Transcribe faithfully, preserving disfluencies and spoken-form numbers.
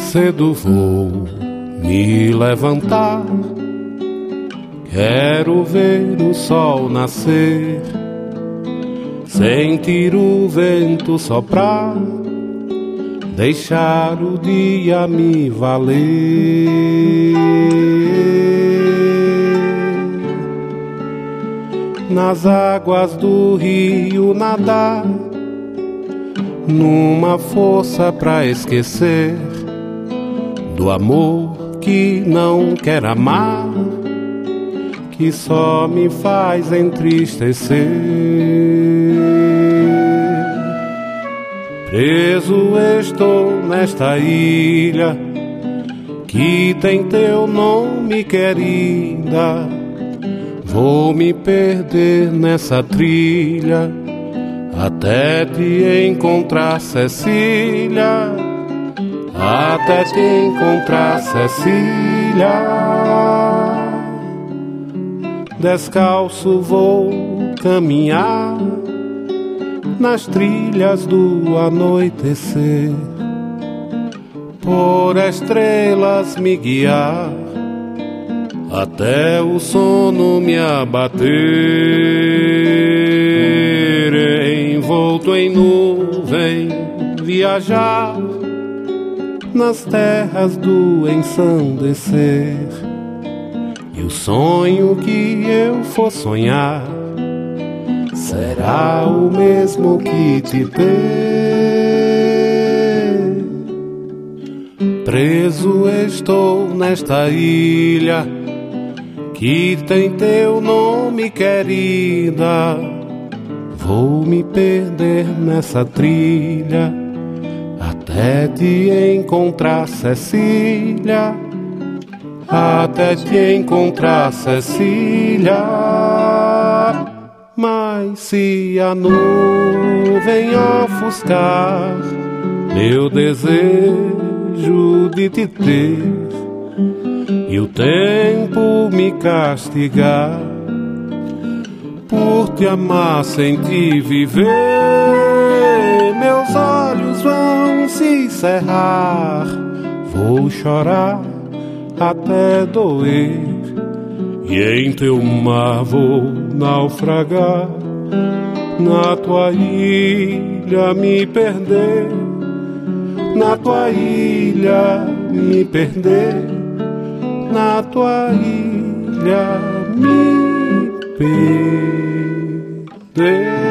Cedo vou me levantar, quero ver o sol nascer, sentir o vento soprar, deixar o dia me valer. Nas águas do rio nadar, numa força pra esquecer do amor que não quer amar, que só me faz entristecer. Preso estou nesta ilha que tem teu nome, querida. Vou me perder nessa trilha até te encontrar, Cecília. Até te encontrar, Cecília. Descalço vou caminhar nas trilhas do anoitecer, por estrelas me guiar até o sono me abater. Envolto em nuvem viajar nas terras do ensandecer, e o sonho que eu for sonhar será o mesmo que te ter. Preso estou nesta ilha que tem teu nome, querida. Vou me perder nessa trilha até te encontrar, Cecília. Até te encontrar, Cecília. Mas se a nuvem ofuscar meu desejo de te ter, e o tempo me castigar por te amar sem te viver, meus olhos vão se cerrar, vou chorar até doer, e em teu mar vou naufragar, na tua ilha me perder, na tua ilha me perder, na tua ilha me perder.